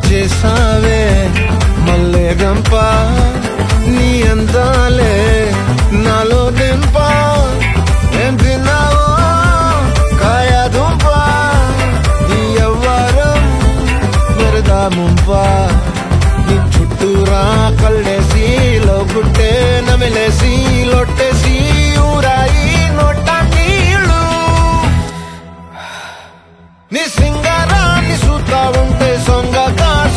చేసావే మల్లె గంప నీ అందాలే నాలో దింప ఏం తిన్నావో కాయ దుంప నీ ఎవ్వరం వరదా ముంప నీ చుట్టూరా కళ్ళేసి లోగుట్టే నమిలేసి లొట్టేసి ఊరాయి